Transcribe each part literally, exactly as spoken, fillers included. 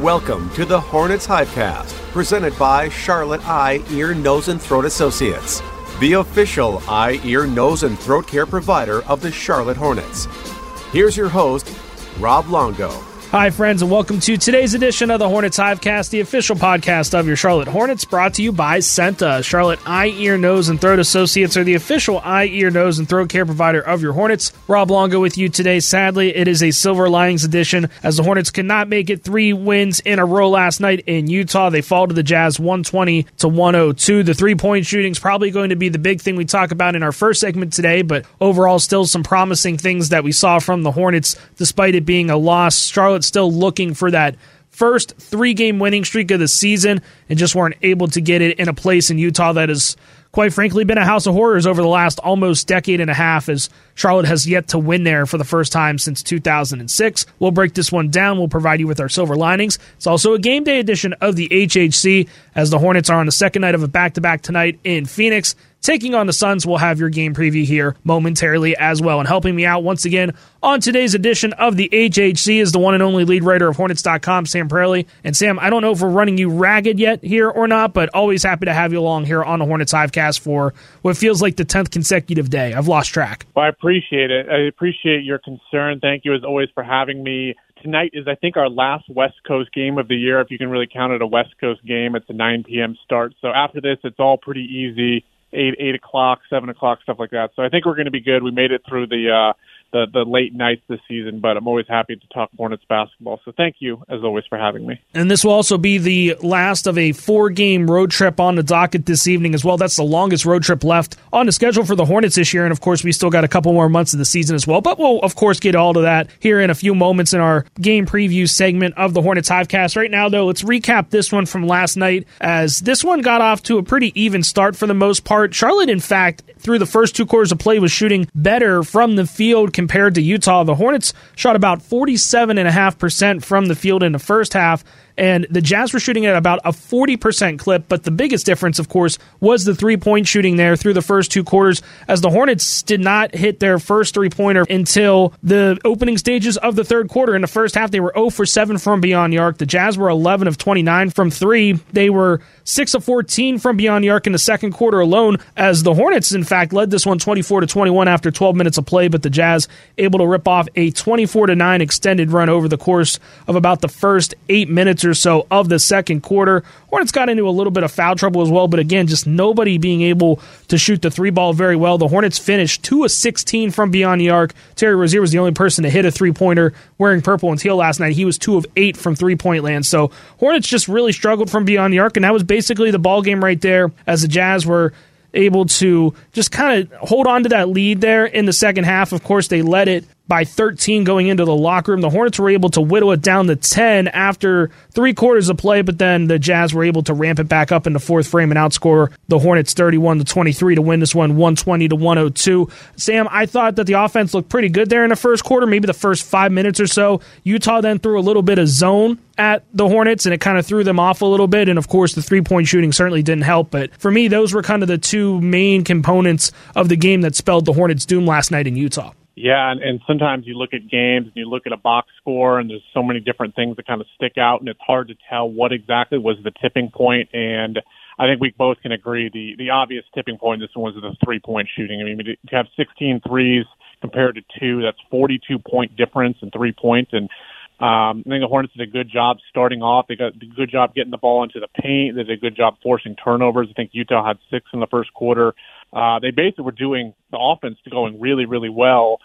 Welcome to the Hornets Hivecast, presented by Charlotte Eye, Ear, Nose, and Throat Associates, the official eye, ear, nose, and throat care provider of the Charlotte Hornets. Here's your host, Rob Longo. Hi, friends, and welcome to today's edition of the Hornets Hivecast, the official podcast of your Charlotte Hornets, brought to you by Senta. Charlotte Eye, Ear, Nose, and Throat Associates are the official eye, ear, nose, and throat care provider of your Hornets. Rob Longo with you today. Sadly, it is a Silver Linings edition, as the Hornets could not make it three wins in a row last night in Utah. They fall to the Jazz one twenty to one oh two. The three-point shooting is probably going to be the big thing we talk about in our first segment today, but overall, still some promising things that we saw from the Hornets, despite it being a loss. Charlotte still looking for that first three-game winning streak of the season and just weren't able to get it in a place in Utah that has, quite frankly, been a house of horrors over the last almost decade and a half, as Charlotte has yet to win there for the first time since two thousand six. We'll break this one down. We'll provide you with our silver linings. It's also a game day edition of the H H C, as the Hornets are on the second night of a back-to-back tonight in Phoenix, taking on the Suns. We'll have your game preview here momentarily as well. And helping me out once again on today's edition of the H H C is the one and only lead writer of Hornets dot com, Sam Praley. And Sam, I don't know if we're running you ragged yet here or not, but always happy to have you along here on the Hornets Hivecast for what feels like the tenth consecutive day. I've lost track. Well, I appreciate it. I appreciate your concern. Thank you as always for having me. Tonight is, I think, our last West Coast game of the year, if you can really count it a West Coast game. It's a nine p.m. start. So after this, it's all pretty easy. Eight, eight o'clock, seven o'clock, stuff like that. So I think we're going to be good. We made it through the uh, the the late nights this season, but I'm always happy to talk Hornets basketball. So thank you, as always, for having me. And this will also be the last of a four-game road trip on the docket this evening as well. That's the longest road trip left on the schedule for the Hornets this year. And, of course, we still got a couple more months of the season as well. But we'll, of course, get all to that here in a few moments in our game preview segment of the Hornets Hivecast. Right now, though, let's recap this one from last night, as this one got off to a pretty even start for the most part. Charlotte, in fact, through the first two quarters of play, was shooting better from the field compared to Utah. The Hornets shot about forty-seven point five percent from the field in the first half, and the Jazz were shooting at about a forty percent clip, but the biggest difference, of course, was the three-point shooting there through the first two quarters, as the Hornets did not hit their first three-pointer until the opening stages of the third quarter. In the first half, they were zero for seven from beyond the arc. The Jazz were eleven of twenty-nine from three. They were six of fourteen from beyond the arc in the second quarter alone, as the Hornets, in fact, led this one twenty-four to twenty-one after twelve minutes of play, but the Jazz able to rip off a twenty-four to nine extended run over the course of about the first eight minutes or so of the second quarter. Hornets got into a little bit of foul trouble as well, but again, just nobody being able to shoot the three ball very well. The Hornets finished two of sixteen from beyond the arc. Terry Rozier was the only person to hit a three-pointer wearing purple and teal last night. He was two of eight from three-point land. So Hornets just really struggled from beyond the arc, and that was basically the ball game right there, as the Jazz were able to just kind of hold on to that lead there in the second half. Of course, they led it by thirteen going into the locker room. The Hornets were able to whittle it down to ten after three quarters of play, but then the Jazz were able to ramp it back up in the fourth frame and outscore the Hornets thirty-one to twenty-three to win this one one twenty to one oh two. Sam, I thought that the offense looked pretty good there in the first quarter, maybe the first five minutes or so. Utah then threw a little bit of zone at the Hornets, and it kind of threw them off a little bit, and of course the three-point shooting certainly didn't help, but for me, those were kind of the two main components of the game that spelled the Hornets' doom last night in Utah. Yeah, and, and sometimes you look at games and you look at a box score, and there's so many different things that kind of stick out, and it's hard to tell what exactly was the tipping point. And I think we both can agree the the obvious tipping point in this one was the three-point shooting. I mean, to have sixteen threes compared to two, that's forty-two point difference in three points. And um, I think the Hornets did a good job starting off. They got a good job getting the ball into the paint. They did a good job forcing turnovers. I think Utah had six in the first quarter. Uh, they basically were doing the offense going really, really well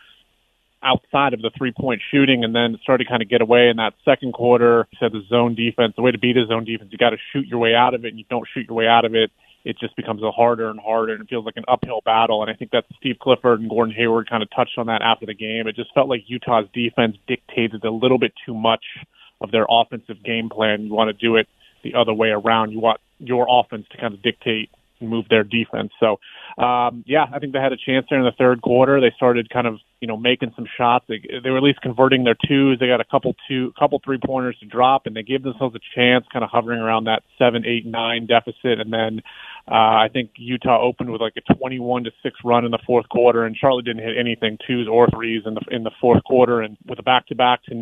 outside of the three-point shooting, and then started to kind of get away in that second quarter. You said the zone defense, the way to beat a zone defense, you got to shoot your way out of it, and you don't shoot your way out of it, it just becomes a harder and harder, and it feels like an uphill battle. And I think that Steve Clifford and Gordon Hayward kind of touched on that after the game. It just felt like Utah's defense dictated a little bit too much of their offensive game plan. You want to do it the other way around. You want your offense to kind of dictate and move their defense. So, um, yeah, I think they had a chance there in the third quarter. They started kind of, you know, making some shots. They, they were at least converting their twos. They got a couple two, couple three pointers to drop, and they gave themselves a chance, kind of hovering around that seven, eight, nine deficit. And then uh, I think Utah opened with like a twenty-one to six run in the fourth quarter, and Charlotte didn't hit anything twos or threes in the in the fourth quarter. And with a back to back tonight,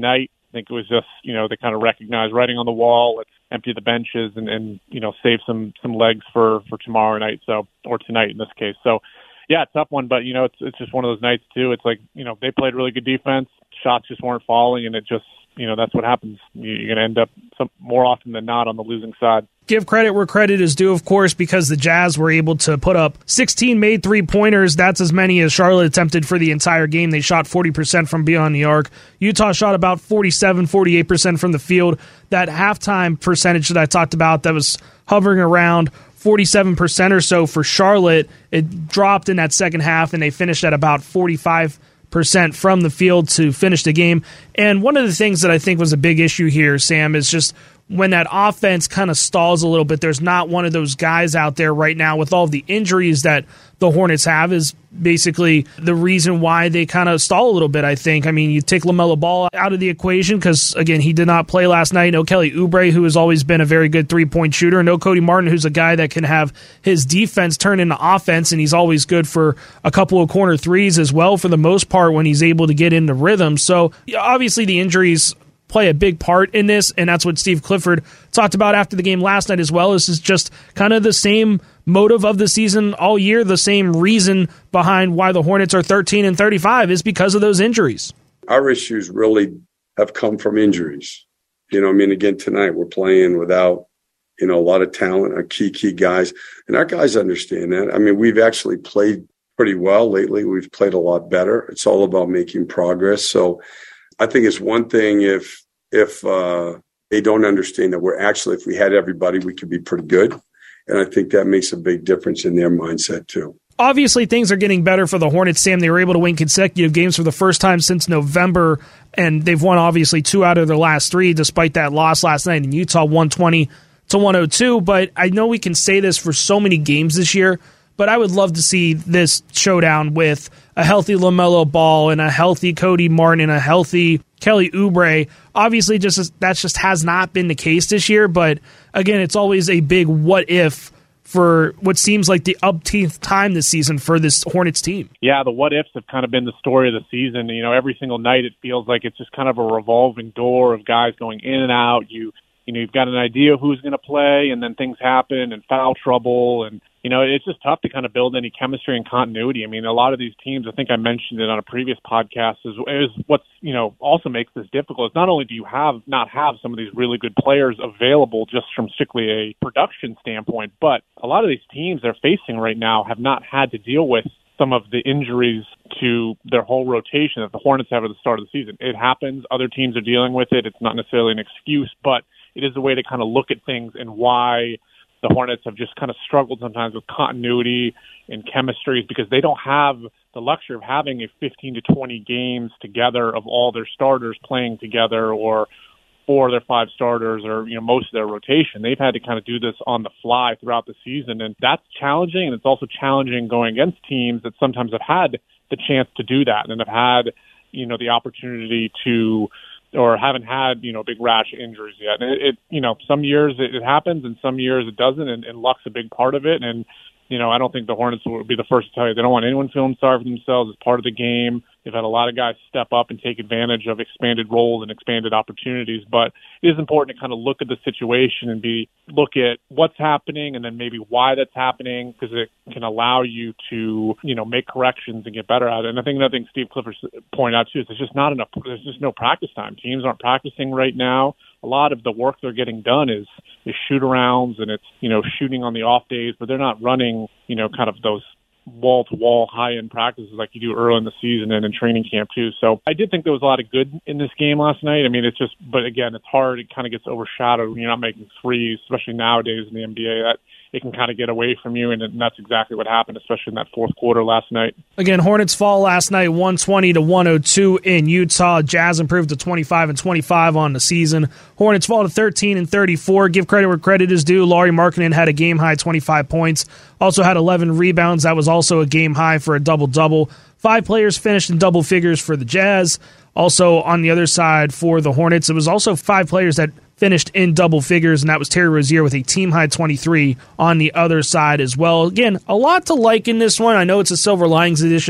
I think it was just, you know, they kind of recognized writing on the wall. Let's empty the benches and, and you know, save some some legs for, for tomorrow night, so or tonight in this case. So, yeah, tough one, but, you know, it's it's just one of those nights, too. It's like, you know, they played really good defense. Shots just weren't falling, and it just, you know, that's what happens. You're going to end up some, more often than not on the losing side. Give credit where credit is due, of course, because the Jazz were able to put up sixteen made three-pointers. That's as many as Charlotte attempted for the entire game. They shot forty percent from beyond the arc. Utah shot about forty-seven, forty-eight percent from the field. That halftime percentage that I talked about that was hovering around forty-seven percent or so for Charlotte, it dropped in that second half, and they finished at about forty-five percent from the field to finish the game. And one of the things that I think was a big issue here, Sam, is just when that offense kind of stalls a little bit, there's not one of those guys out there right now with all the injuries that the Hornets have is basically the reason why they kind of stall a little bit, I think. I mean, you take LaMelo Ball out of the equation because, again, he did not play last night. No Kelly Oubre, who has always been a very good three-point shooter. No Cody Martin, who's a guy that can have his defense turn into offense, and he's always good for a couple of corner threes as well for the most part when he's able to get into rhythm. So, obviously, the injuries play a big part in this, and that's what Steve Clifford talked about after the game last night as well. This is just kind of the same motive of the season all year, the same reason behind why the Hornets are thirteen and thirty-five is because of those injuries. Our issues really have come from injuries. You know, I mean, again, tonight we're playing without, you know, a lot of talent, our key, key guys, and our guys understand that. I mean, we've actually played pretty well lately. We've played a lot better. It's all about making progress. So I think it's one thing if if uh, they don't understand that we're actually, if we had everybody, we could be pretty good. And I think that makes a big difference in their mindset too. Obviously, things are getting better for the Hornets, Sam. They were able to win consecutive games for the first time since November, and they've won, obviously, two out of their last three, despite that loss last night in Utah, one twenty to one oh two. But I know we can say this for so many games this year, but I would love to see this showdown with a healthy LaMelo Ball and a healthy Cody Martin and a healthy Kelly Oubre. Obviously, just that just has not been the case this year, but again, it's always a big what if for what seems like the umpteenth time this season for this Hornets team. Yeah, the what ifs have kind of been the story of the season. You know, every single night it feels like it's just kind of a revolving door of guys going in and out. You you know, you've got an idea of who's going to play, and then things happen and foul trouble, and you know, it's just tough to kind of build any chemistry and continuity. I mean, a lot of these teams, I think I mentioned it on a previous podcast, is, is what's, you know, also makes this difficult. Is not only do you have not have some of these really good players available just from strictly a production standpoint, but a lot of these teams they're facing right now have not had to deal with some of the injuries to their whole rotation that the Hornets have at the start of the season. It happens. Other teams are dealing with it. It's not necessarily an excuse, but it is a way to kind of look at things and why the Hornets have just kind of struggled sometimes with continuity and chemistry because they don't have the luxury of having a fifteen to twenty games together of all their starters playing together or four of their five starters or, you know, most of their rotation. They've had to kind of do this on the fly throughout the season, and that's challenging, and it's also challenging going against teams that sometimes have had the chance to do that and have had, you know, the opportunity to or haven't had, you know, big rash of injuries yet. And it, it you know, some years it, it happens and some years it doesn't, and, and luck's a big part of it. And, you know, I don't think the Hornets will be the first to tell you they don't want anyone feeling sorry for themselves. It's part of the game. They've had a lot of guys step up and take advantage of expanded roles and expanded opportunities. But it is important to kind of look at the situation and be look at what's happening and then maybe why that's happening, because it can allow you to, you know, make corrections and get better at it. And I think another thing Steve Clifford pointed out too is there's just not enough. There's just no practice time. Teams aren't practicing right now. A lot of the work they're getting done is is shoot arounds and it's, you know, shooting on the off days, but they're not running, you know, kind of those wall-to-wall high-end practices like you do early in the season and in training camp too. So I did think there was a lot of good in this game last night. I mean, it's just, but again, it's hard. It kind of gets overshadowed when you're not making threes, especially nowadays in the N B A. That it can kind of get away from you, and that's exactly what happened, especially in that fourth quarter last night. Again, Hornets fall last night, one twenty to one oh two in Utah. Jazz improved to twenty-five and twenty-five on the season. Hornets fall to thirteen and thirty-four. Give credit where credit is due. Lauri Markkanen had a game-high twenty-five points. Also had eleven rebounds. That was also a game-high for a double-double. Five players finished in double figures for the Jazz. Also, on the other side for the Hornets, it was also five players that finished in double figures, and that was Terry Rozier with a team-high twenty-three on the other side as well. Again, a lot to like in this one. I know it's a Silver Linings edition, but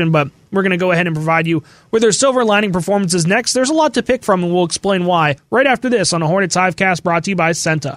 we're going to go ahead and provide you with their silver lining performances next. There's a lot to pick from, and we'll explain why right after this on the Hornets Hivecast, brought to you by Senta.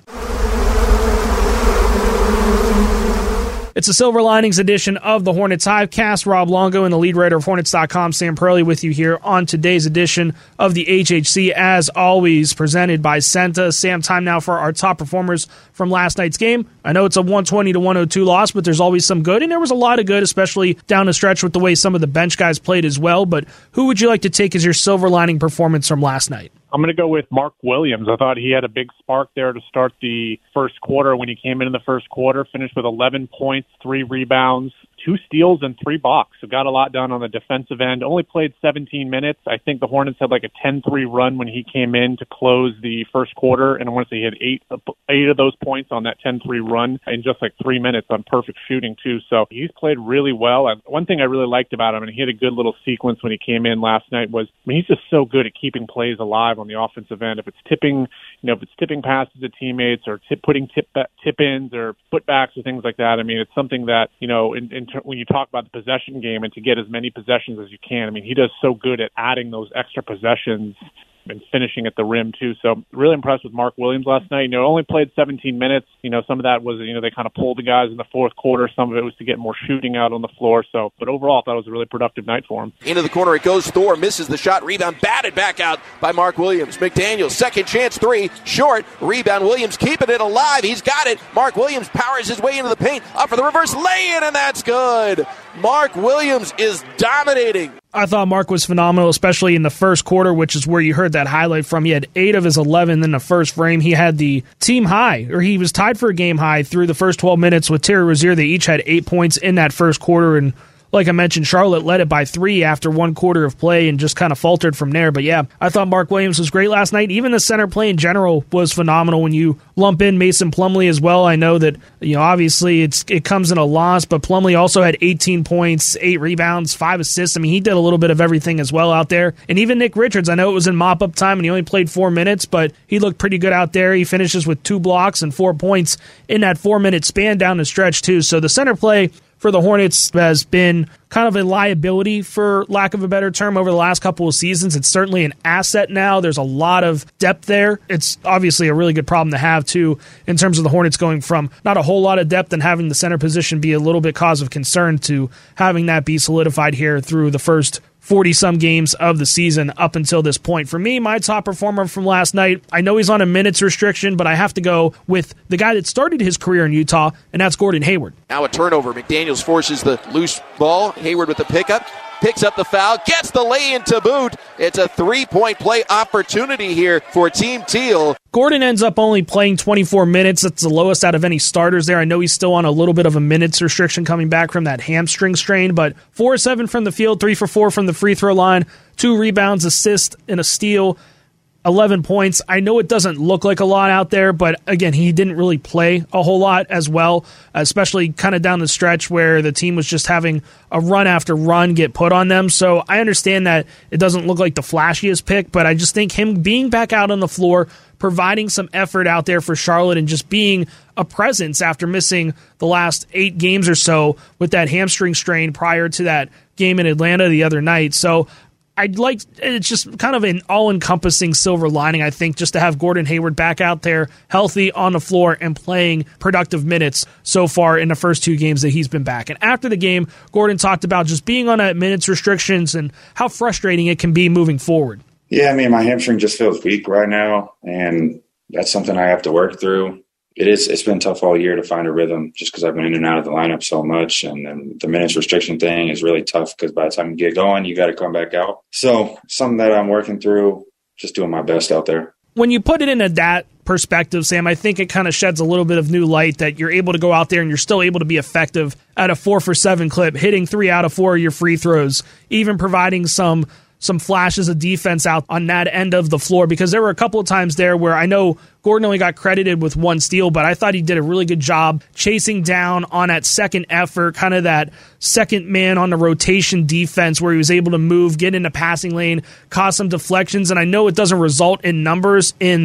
It's a Silver Linings edition of the Hornets Hivecast. Rob Longo and the lead writer of Hornets dot com, Sam Perley, with you here on today's edition of the H H C, as always, presented by Senta. Sam, time now for our top performers from last night's game. I know it's a one twenty to one oh two loss, but there's always some good, and there was a lot of good, especially down the stretch with the way some of the bench guys played as well. But who would you like to take as your Silver Lining performance from last night? I'm going to go with Mark Williams. I thought he had a big spark there to start the first quarter when he came in in the first quarter, finished with eleven points, three rebounds, two steals, and three blocks. So got a lot done on the defensive end. Only played seventeen minutes. I think the Hornets had like a ten three run when he came in to close the first quarter, and I want to say he had eight, eight of those points on that ten three run in just like three minutes on perfect shooting too. So he's played really well. And one thing I really liked about him, and he had a good little sequence when he came in last night, was I mean, he's just so good at keeping plays alive on the offensive end. If it's tipping, you know, if it's tipping passes to teammates or tip, putting tip tip ins or putbacks or things like that. I mean, it's something that, you know, in, in when you talk about the possession game and to get as many possessions as you can, I mean, he does so good at adding those extra possessions and finishing at the rim too. So really impressed with Mark Williams last night. You know, only played seventeen minutes. You know, some of that was, you know, they kind of pulled the guys in the fourth quarter. Some of it was to get more shooting out on the floor. So, but overall, I thought it was a really productive night for him. Into the corner it goes. Thor misses the shot. Rebound batted back out by Mark Williams. McDaniels, second chance three, short. Rebound, Williams keeping it alive. He's got it. Mark Williams powers his way into the paint. Up for the reverse lay-in, and that's good. Mark Williams is dominating. I thought Mark was phenomenal, especially in the first quarter, which is where you heard that highlight from. He had eight of his eleven in the first frame. He had the team high, or he was tied for a game high through the first twelve minutes with Terry Rozier. They each had eight points in that first quarter, and like I mentioned, Charlotte led it by three after one quarter of play and just kind of faltered from there. But yeah, I thought Mark Williams was great last night. Even the center play in general was phenomenal when you lump in Mason Plumlee as well. I know that, you know, obviously it's it comes in a loss, but Plumlee also had eighteen points, eight rebounds, five assists. I mean, he did a little bit of everything as well out there. And even Nick Richards, I know it was in mop-up time and he only played four minutes, but he looked pretty good out there. He finishes with two blocks and four points in that four-minute span down the stretch too. So the center play for the Hornets has been kind of a liability, for lack of a better term, over the last couple of seasons. It's certainly an asset now. There's a lot of depth there. It's obviously a really good problem to have, too, in terms of the Hornets going from not a whole lot of depth and having the center position be a little bit cause of concern to having that be solidified here through the first forty-some games of the season up until this point. For me, my top performer from last night, I know he's on a minutes restriction, but I have to go with the guy that started his career in Utah, and that's Gordon Hayward. Now a turnover. McDaniels forces the loose ball. Hayward with the pickup. Picks up the foul, gets the lay-in to boot. It's a three-point play opportunity here for Team Teal. Gordon ends up only playing twenty-four minutes. That's the lowest out of any starters there. I know he's still on a little bit of a minutes restriction coming back from that hamstring strain, but four or seven from the field, three for four from the free throw line, two rebounds, assist, and a steal. eleven points. I know it doesn't look like a lot out there, but again, he didn't really play a whole lot as well, especially kind of down the stretch where the team was just having a run after run get put on them. So I understand that it doesn't look like the flashiest pick, but I just think him being back out on the floor, providing some effort out there for Charlotte and just being a presence after missing the last eight games or so with that hamstring strain prior to that game in Atlanta the other night. So I'd like, it's just kind of an all-encompassing silver lining, I think, just to have Gordon Hayward back out there, healthy, on the floor, and playing productive minutes so far in the first two games that he's been back. And after the game, Gordon talked about just being on that minutes restrictions and how frustrating it can be moving forward. Yeah, I mean, my hamstring just feels weak right now, and that's something I have to work through. It is, it's been tough all year to find a rhythm just because I've been in and out of the lineup so much. And then the minutes restriction thing is really tough because by the time you get going, you got to come back out. So something that I'm working through, just doing my best out there. When you put it into that perspective, Sam, I think it kind of sheds a little bit of new light that you're able to go out there and you're still able to be effective at a four for seven clip, hitting three out of four of your free throws, even providing some some flashes of defense out on that end of the floor, because there were a couple of times there where I know Gordon only got credited with one steal, but I thought he did a really good job chasing down on that second effort, kind of that second man on the rotation defense where he was able to move, get into passing lane, cause some deflections. And I know it doesn't result in numbers in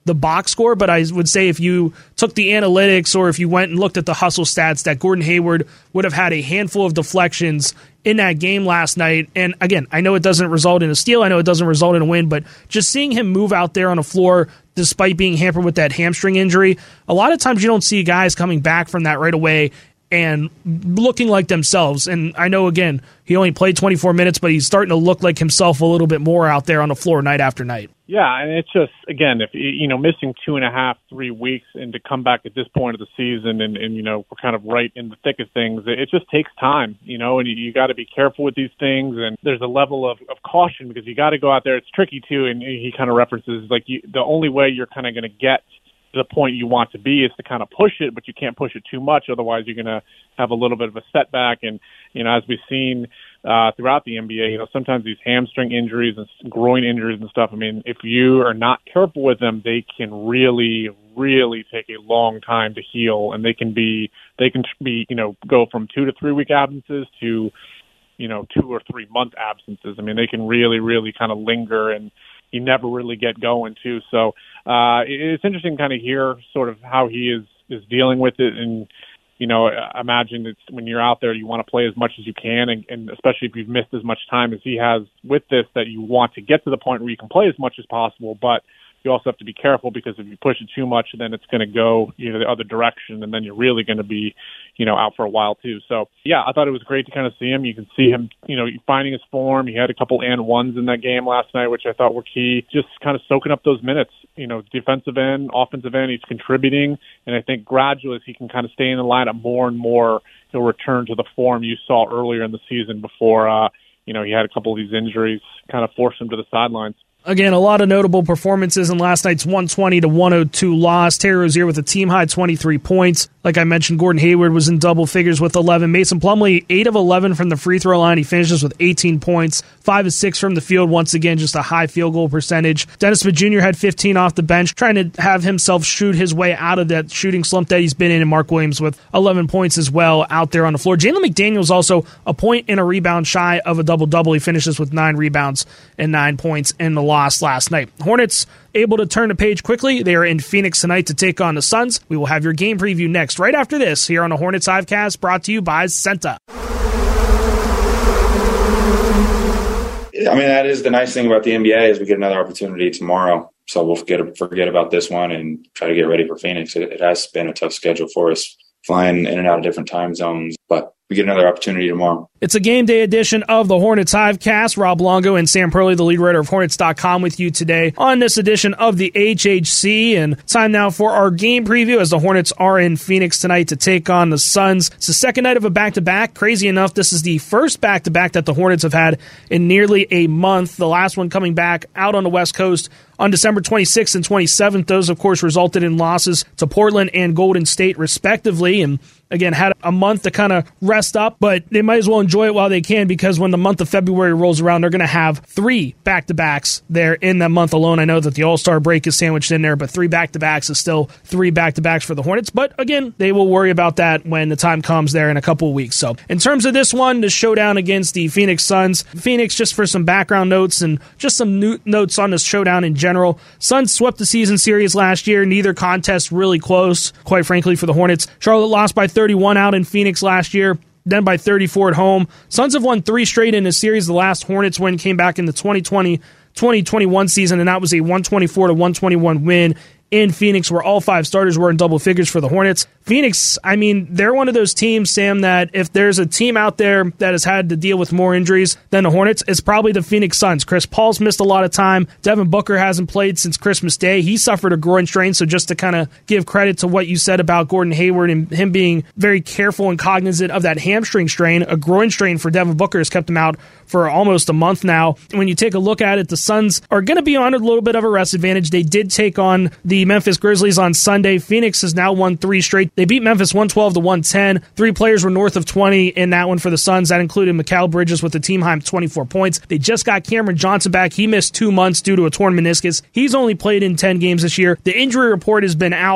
the box score, but I would say if you took the analytics or if you went and looked at the hustle stats, that Gordon Hayward would have had a handful of deflections in that game last night. And again, I know it doesn't result in a steal. I know it doesn't result in a win, but just seeing him move out there on the floor despite being hampered with that hamstring injury, a lot of times you don't see guys coming back from that right away and looking like themselves. And I know, again, he only played twenty-four minutes, but he's starting to look like himself a little bit more out there on the floor night after night. Yeah, and it's just, again, if you know, missing two and a half, three weeks and to come back at this point of the season and, and you know, we're kind of right in the thick of things, it just takes time, you know, and you, you got to be careful with these things. And there's a level of, of caution because you got to go out there. It's tricky, too, and he kind of references, like, you, the only way you're kind of going to get to the point you want to be is to kind of push it, but you can't push it too much. Otherwise, you're going to have a little bit of a setback. And, you know, as we've seen uh, throughout the N B A, you know, sometimes these hamstring injuries and groin injuries and stuff, I mean, if you are not careful with them, they can really, really take a long time to heal. And they can be, they can be, you know, go from two to three week absences to, you know, two or three month absences. I mean, they can really, really kind of linger and you never really get going too. So uh, it's interesting to kind of hear sort of how he is, is dealing with it. And, you know, I imagine it's when you're out there, you want to play as much as you can. And, and especially if you've missed as much time as he has with this, that you want to get to the point where you can play as much as possible. But you also have to be careful because if you push it too much, then it's going to go, you know, the other direction. And then you're really going to be, you know, out for a while too. So yeah, I thought it was great to kind of see him. You can see him, you know, finding his form. He had a couple and ones in that game last night, which I thought were key. Just kind of soaking up those minutes, you know, defensive end, offensive end, he's contributing. And I think gradually as he can kind of stay in the lineup more and more, he'll return to the form you saw earlier in the season before, uh, you know, he had a couple of these injuries kind of forced him to the sidelines. Again, a lot of notable performances in last night's one twenty to one oh two loss. Terry Rozier with a team-high twenty-three points. Like I mentioned, Gordon Hayward was in double figures with eleven. Mason Plumlee, eight of eleven from the free throw line. He finishes with eighteen points. five of six from the field. Once again, just a high field goal percentage. Dennis Smith Junior had fifteen off the bench, trying to have himself shoot his way out of that shooting slump that he's been in. And Mark Williams with eleven points as well out there on the floor. Jalen McDaniels also a point and a rebound shy of a double-double. He finishes with nine rebounds and nine points in the loss last night. Hornets able to turn the page quickly. They are in Phoenix tonight to take on the Suns. We will have your game preview next, right after this, here on the Hornets Hivecast, brought to you by Senta. I mean, that is the nice thing about the N B A is we get another opportunity tomorrow. So we'll forget, forget about this one and try to get ready for Phoenix. It, it has been a tough schedule for us, flying in and out of different time zones, but we get another opportunity tomorrow. It's a game day edition of the Hornets Hivecast. Rob Longo and Sam Perley, the lead writer of Hornets dot com, with you today on this edition of the H H C. And time now for our game preview as the Hornets are in Phoenix tonight to take on the Suns. It's the second night of a back-to-back. Crazy enough, this is the first back-to-back that the Hornets have had in nearly a month. The last one coming back out on the West Coast on December twenty-sixth and twenty-seventh. Those, of course, resulted in losses to Portland and Golden State, respectively. And again, had a month to kind of rest up, but they might as well enjoy it while they can because when the month of February rolls around, they're going to have three back-to-backs there in that month alone. I know that the All-Star break is sandwiched in there, but three back-to-backs is still three back-to-backs for the Hornets. But again, they will worry about that when the time comes there in a couple of weeks. So in terms of this one, the showdown against the Phoenix Suns, Phoenix, just for some background notes and just some new notes on this showdown in general, Suns swept the season series last year. Neither contest really close, quite frankly, for the Hornets. Charlotte lost by thirty-one out in Phoenix last year, then by thirty-four at home. Suns have won three straight in a series. The last Hornets win came back in the twenty twenty twenty twenty-one season, and that was a one twenty-four to one twenty-one win in Phoenix, where all five starters were in double figures for the Hornets. Phoenix, I mean, they're one of those teams, Sam, that if there's a team out there that has had to deal with more injuries than the Hornets, it's probably the Phoenix Suns. Chris Paul's missed a lot of time. Devin Booker hasn't played since Christmas Day. He suffered a groin strain, so just to kind of give credit to what you said about Gordon Hayward and him being very careful and cognizant of that hamstring strain, a groin strain for Devin Booker has kept him out for almost a month now. When you take a look at it, the Suns are going to be on a little bit of a rest advantage. They did take on the Memphis Grizzlies on Sunday. Phoenix has now won three straight. They beat Memphis one twelve to one ten. Three players were north of twenty in that one for the Suns. That included Mikal Bridges with the team high twenty-four points. They just got Cameron Johnson back. He missed two months due to a torn meniscus. He's only played in ten games this year. The injury report has been out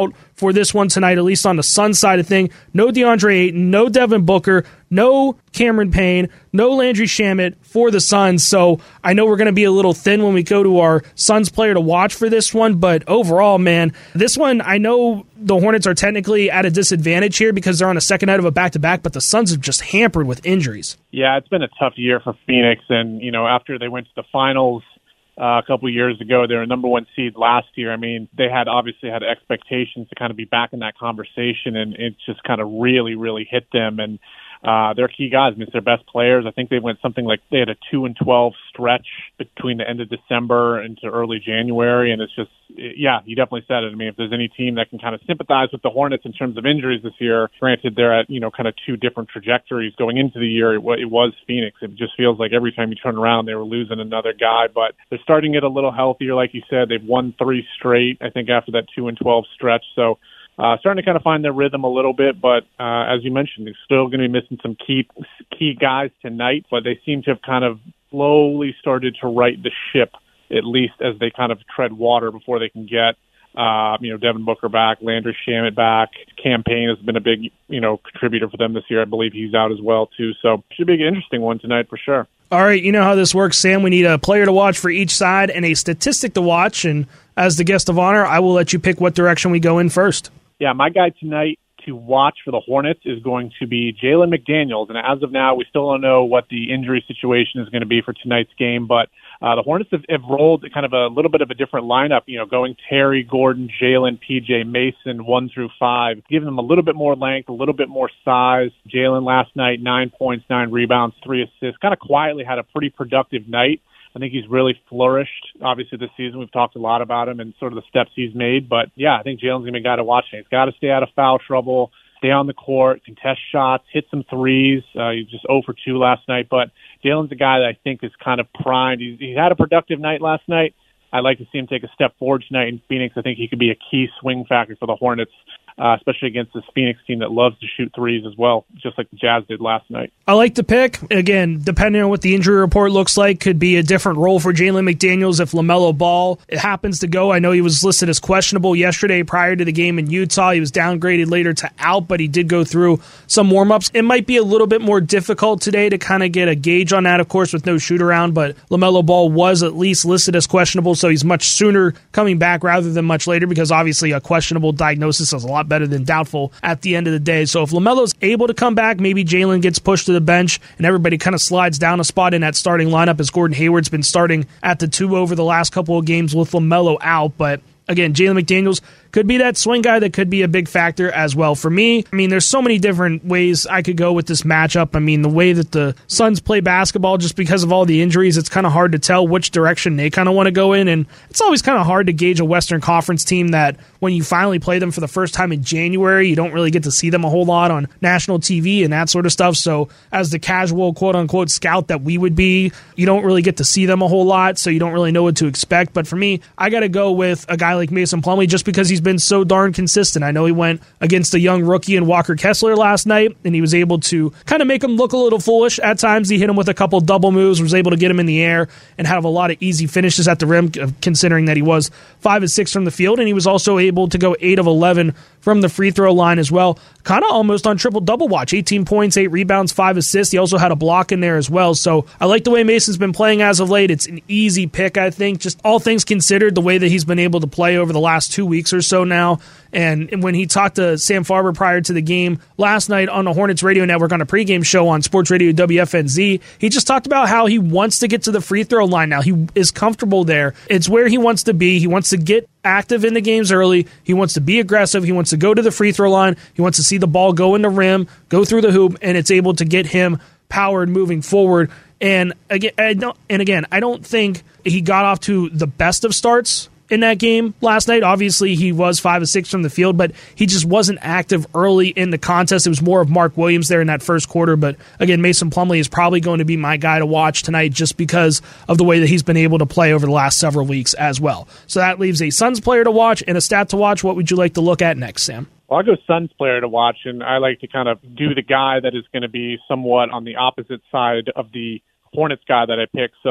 for this one tonight, at least on the Suns side of thing. No DeAndre Ayton, no Devin Booker, no Cameron Payne, no Landry Shamet for the Suns. So I know we're going to be a little thin when we go to our Suns player to watch for this one, but overall, man, this one, I know the Hornets are technically at a disadvantage here because they're on a second night of a back-to-back, but the Suns have just hampered with injuries. Yeah, it's been a tough year for Phoenix, and, you know, after they went to the finals uh, a couple of years ago, they were number one seed last year. I mean, they had obviously had expectations to kind of be back in that conversation, and it just kind of really, really hit them, and Uh, they're key guys. I mean, it's their best players. I think they went something like they had a two and twelve stretch between the end of December into early January, and it's just, yeah, you definitely said it. I mean, if there's any team that can kind of sympathize with the Hornets in terms of injuries this year, granted they're at, you know, kind of two different trajectories going into the year. It, it was Phoenix. It just feels like every time you turn around, they were losing another guy, but they're starting to get a little healthier, like you said. They've won three straight, I think, after that two and twelve stretch. So, Uh, starting to kind of find their rhythm a little bit, but uh, as you mentioned, they're still going to be missing some key key guys tonight, but they seem to have kind of slowly started to right the ship, at least as they kind of tread water before they can get, uh, you know, Devin Booker back, Landry Shamet back. Cam Payne has been a big, you know, contributor for them this year. I believe he's out as well, too, so it should be an interesting one tonight for sure. All right, you know how this works, Sam. We need a player to watch for each side and a statistic to watch, and as the guest of honor, I will let you pick what direction we go in first. Yeah, my guy tonight to watch for the Hornets is going to be Jalen McDaniels. And as of now, we still don't know what the injury situation is going to be for tonight's game. But uh, the Hornets have, have rolled kind of a little bit of a different lineup, you know, going Terry, Gordon, Jalen, P J Mason, one through five, giving them a little bit more length, a little bit more size. Jalen last night, nine points, nine rebounds, three assists, kind of quietly had a pretty productive night. I think he's really flourished, obviously, this season. We've talked a lot about him and sort of the steps he's made. But, yeah, I think Jalen's going to be a guy to watch. He's got to stay out of foul trouble, stay on the court, contest shots, hit some threes. Uh, he was just zero for two last night. But Jalen's a guy that I think is kind of primed. He's, he's had a productive night last night. I'd like to see him take a step forward tonight in Phoenix. I think he could be a key swing factor for the Hornets, uh, especially against this Phoenix team that loves to shoot threes as well, just like the Jazz did last night. I like the pick. Again, depending on what the injury report looks like, could be a different role for Jalen McDaniels if LaMelo Ball happens to go. I know he was listed as questionable yesterday prior to the game in Utah. He was downgraded later to out, but he did go through some warm-ups. It might be a little bit more difficult today to kind of get a gauge on that, of course, with no shoot-around, but LaMelo Ball was at least listed as questionable, so he's much sooner coming back rather than much later because obviously a questionable diagnosis is a lot better than doubtful at the end of the day. So if LaMelo's able to come back, maybe Jalen gets pushed to the bench and everybody kind of slides down a spot in that starting lineup as Gordon Hayward's been starting at the two over the last couple of games with LaMelo out. But again, Jalen McDaniels could be that swing guy that could be a big factor as well. For me, I mean, there's so many different ways I could go with this matchup. I mean, the way that the Suns play basketball, just because of all the injuries, it's kind of hard to tell which direction they kind of want to go in. And it's always kind of hard to gauge a Western Conference team that when you finally play them for the first time in January, you don't really get to see them a whole lot on national T V and that sort of stuff. So as the casual quote-unquote scout that we would be, you don't really get to see them a whole lot, so you don't really know what to expect. But for me, I got to go with a guy like Mason Plumlee just because he's been so darn consistent. I know he went against a young rookie in Walker Kessler last night, and he was able to kind of make him look a little foolish. At times, he hit him with a couple double moves, was able to get him in the air, and have a lot of easy finishes at the rim, considering that he was five of six from the field, and he was also able to go eight of eleven from the free throw line as well. Kind of almost on triple-double watch. eighteen points, eight rebounds, five assists. He also had a block in there as well. So I like the way Mason's been playing as of late. It's an easy pick, I think. Just all things considered, the way that he's been able to play over the last two weeks or so now. And when he talked to Sam Farber prior to the game last night on the Hornets Radio Network on a pregame show on Sports Radio W F N Z, he just talked about how he wants to get to the free throw line now. He is comfortable there. It's where he wants to be. He wants to get active in the games early. He wants to be aggressive. He wants to go to the free throw line. He wants to see the ball go in the rim, go through the hoop, and it's able to get him powered moving forward. And again, I don't, and again, I don't think he got off to the best of starts in that game last night. Obviously, he was five of six from the field, but he just wasn't active early in the contest. It was more of Mark Williams there in that first quarter. But again, Mason Plumlee is probably going to be my guy to watch tonight just because of the way that he's been able to play over the last several weeks as well. So that leaves a Suns player to watch and a stat to watch. What would you like to look at next, Sam? Well, I'll go Suns player to watch, and I like to kind of do the guy that is going to be somewhat on the opposite side of the Hornets guy that I picked. So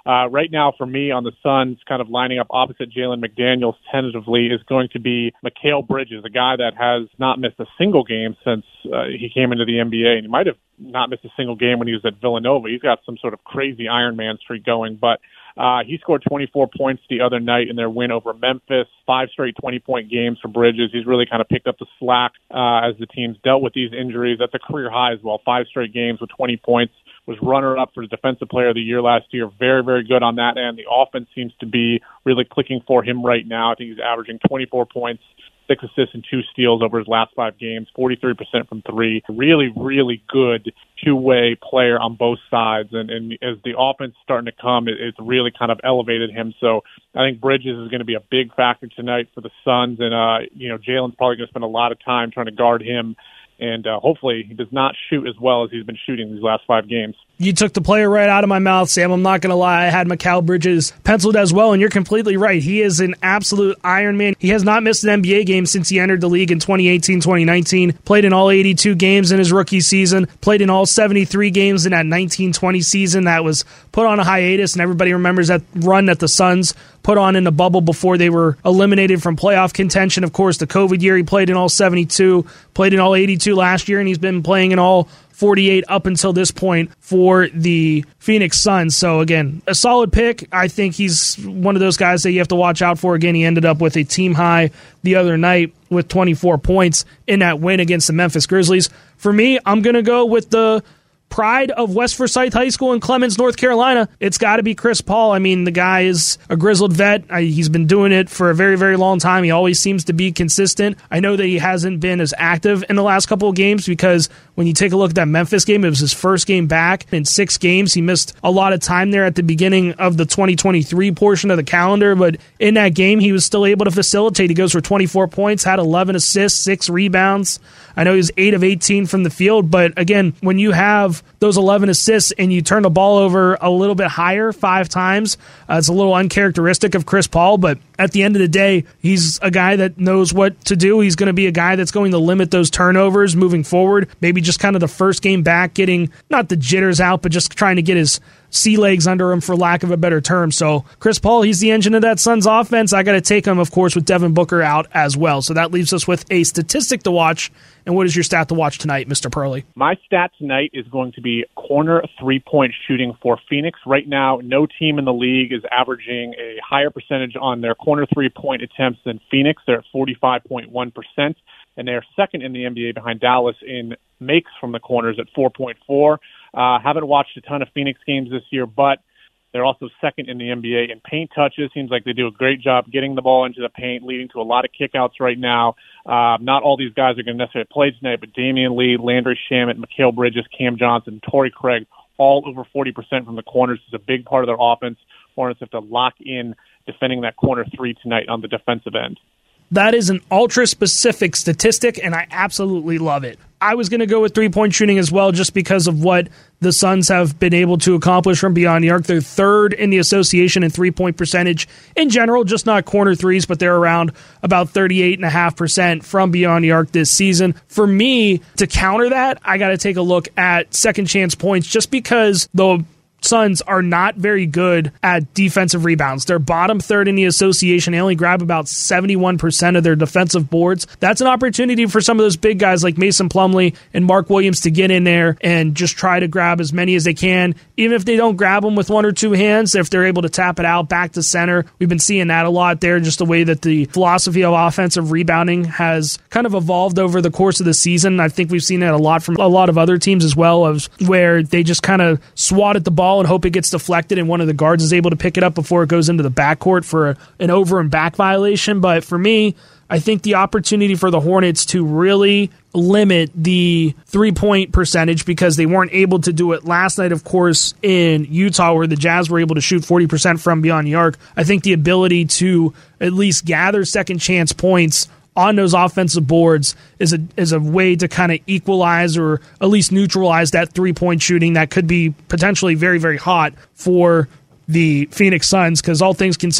Uh, right now, for me, on the Suns, kind of lining up opposite Jalen McDaniels tentatively, is going to be Mikal Bridges, a guy that has not missed a single game since uh, he came into the N B A, and he might have not missed a single game when he was at Villanova. He's got some sort of crazy Iron Man streak going, but uh, he scored twenty-four points the other night in their win over Memphis. Five straight twenty-point games for Bridges. He's really kind of picked up the slack uh, as the team's dealt with these injuries. That's a career high as well. Five straight games with twenty points. Was runner-up for the Defensive Player of the Year last year. Very, very good on that end. The offense seems to be really clicking for him right now. I think he's averaging twenty-four points, six assists, and two steals over his last five games, forty-three percent from three. Really, really good two-way player on both sides. And, and as the offense is starting to come, it, it's really kind of elevated him. So I think Bridges is going to be a big factor tonight for the Suns. And, uh, you know, Jalen's probably going to spend a lot of time trying to guard him. And uh, hopefully he does not shoot as well as he's been shooting these last five games. You took the player right out of my mouth, Sam. I'm not going to lie. I had Mikal Bridges penciled as well, and you're completely right. He is an absolute Iron Man. He has not missed an N B A game since he entered the league in twenty eighteen twenty nineteen. Played in all eighty-two games in his rookie season. Played in all seventy-three games in that nineteen twenty season that was put on a hiatus, and everybody remembers that run that the Suns put on in the bubble before they were eliminated from playoff contention. Of course, the COVID year, he played in all seventy-two, played in all eighty-two last year, and he's been playing in all forty-eight up until this point for the Phoenix Suns. So again, a solid pick. I think he's one of those guys that you have to watch out for. Again, he ended up with a team high the other night with twenty-four points in that win against the Memphis Grizzlies. For me, I'm going to go with the pride of West Forsyth High School in Clemens, North Carolina. It's got to be Chris Paul. I mean, the guy is a grizzled vet. I, he's been doing it for a very, very long time. He always seems to be consistent. I know that he hasn't been as active in the last couple of games because when you take a look at that Memphis game, it was his first game back in six games. He missed a lot of time there at the beginning of the twenty twenty-three portion of the calendar, but in that game, he was still able to facilitate. He goes for twenty-four points, had eleven assists, six rebounds. I know he was eight of eighteen from the field, but again, when you have those eleven assists and you turn the ball over a little bit higher five times, uh, it's a little uncharacteristic of Chris Paul, but at the end of the day, he's a guy that knows what to do. He's going to be a guy that's going to limit those turnovers moving forward. Maybe just kind of the first game back, getting not the jitters out, but just trying to get his sea legs under him, for lack of a better term. So Chris Paul, he's the engine of that Suns offense. I got to take him, of course, with Devin Booker out as well. So that leaves us with a statistic to watch. And what is your stat to watch tonight, Mister Purley? My stat tonight is going to be corner three-point shooting for Phoenix. Right now, no team in the league is averaging a higher percentage on their corner three-point attempts than Phoenix. They're at forty-five point one percent, and they're second in the N B A behind Dallas in makes from the corners at four point four. Uh, haven't watched a ton of Phoenix games this year, but they're also second in the N B A in paint touches. Seems like they do a great job getting the ball into the paint, leading to a lot of kickouts right now. Uh, not all these guys are going to necessarily play tonight, but Damian Lee, Landry Shamet, Mikal Bridges, Cam Johnson, Torrey Craig, all over forty percent from the corners. It's a big part of their offense. Hornets have to lock in defending that corner three tonight on the defensive end. That is an ultra-specific statistic, and I absolutely love it. I was going to go with three-point shooting as well just because of what the Suns have been able to accomplish from beyond the arc. They're third in the association in three-point percentage in general, just not corner threes, but they're around about thirty-eight point five percent from beyond the arc this season. For me, to counter that, I got to take a look at second chance points just because the Suns are not very good at defensive rebounds. They're bottom third in the association. They only grab about seventy-one percent of their defensive boards. That's an opportunity for some of those big guys like Mason Plumlee and Mark Williams to get in there and just try to grab as many as they can. Even if they don't grab them with one or two hands, if they're able to tap it out back to center. We've been seeing that a lot there, just the way that the philosophy of offensive rebounding has kind of evolved over the course of the season. I think we've seen that a lot from a lot of other teams as well, of where they just kind of swat at the ball and hope it gets deflected and one of the guards is able to pick it up before it goes into the backcourt for a, an over and back violation. But for me, I think the opportunity for the Hornets to really limit the three-point percentage, because they weren't able to do it last night, of course, in Utah, where the Jazz were able to shoot forty percent from beyond the arc. I think the ability to at least gather second chance points on those offensive boards is a is a way to kind of equalize or at least neutralize that three-point shooting that could be potentially very, very hot for the Phoenix Suns, because all things considered,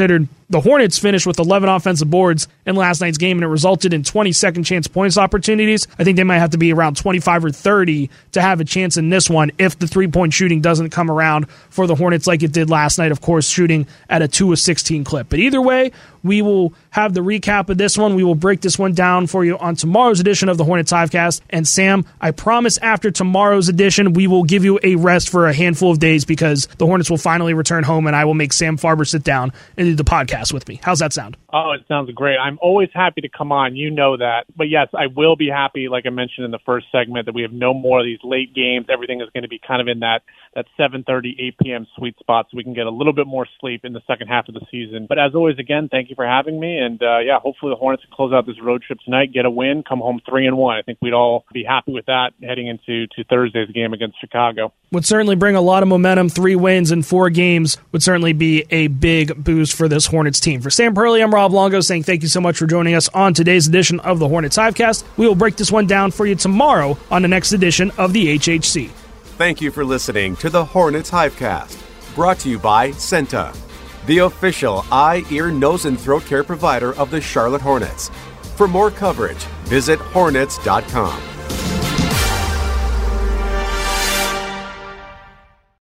The Hornets finished with eleven offensive boards in last night's game, and it resulted in twenty second chance points opportunities. I think they might have to be around twenty-five or thirty to have a chance in this one if the three-point shooting doesn't come around for the Hornets like it did last night, of course, shooting at a two of sixteen clip. But either way, we will have the recap of this one. We will break this one down for you on tomorrow's edition of the Hornets Hivecast. And Sam, I promise after tomorrow's edition, we will give you a rest for a handful of days because the Hornets will finally return home, and I will make Sam Farber sit down and do the podcast with me. How's that sound? Oh, it sounds great. I'm always happy to come on. You know that. But yes, I will be happy, like I mentioned in the first segment, that we have no more of these late games. Everything is going to be kind of in that, that seven thirty, eight p.m. sweet spot so we can get a little bit more sleep in the second half of the season. But as always, again, thank you for having me. And, uh, yeah, hopefully the Hornets can close out this road trip tonight, get a win, come home three and one. I think we'd all be happy with that heading into to Thursday's game against Chicago. Would certainly bring a lot of momentum. Three wins in four games would certainly be a big boost for this Hornets team. For Sam Perley, I'm Rob Longo saying thank you so much for joining us on today's edition of the Hornets Hivecast. We will break this one down for you tomorrow on the next edition of the H H C. Thank you for listening to the Hornets Hivecast, brought to you by Senta, the official eye, ear, nose, and throat care provider of the Charlotte Hornets. For more coverage, visit hornets dot com.